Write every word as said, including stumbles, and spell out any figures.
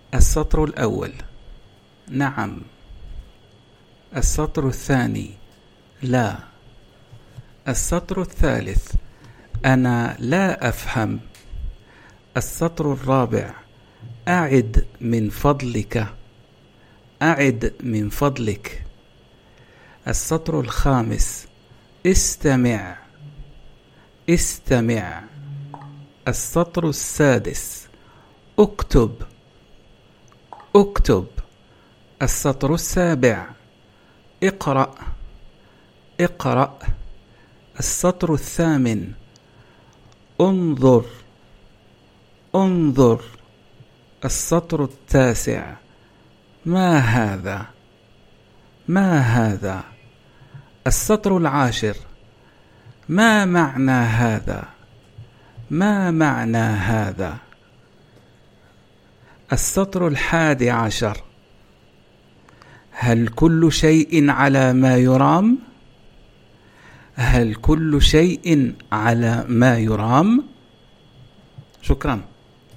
السطر الأول: نعم. السطر الثاني: لا. السطر الثالث: أنا لا أفهم. السطر الرابع: أعد من فضلك. أعد من فضلك. السطر الخامس: استمع. استمع. السطر السادس: اكتب. اكتب. السطر السابع: اقرأ. اقرأ. السطر الثامن: انظر. انظر. السطر التاسع: ما هذا؟ ما هذا؟ السطر العاشر: ما معنى هذا؟ ما معنى هذا؟ السطر الحادي عشر: هل كل شيء على ما يرام؟ هل كل شيء على ما يرام؟ شكرا.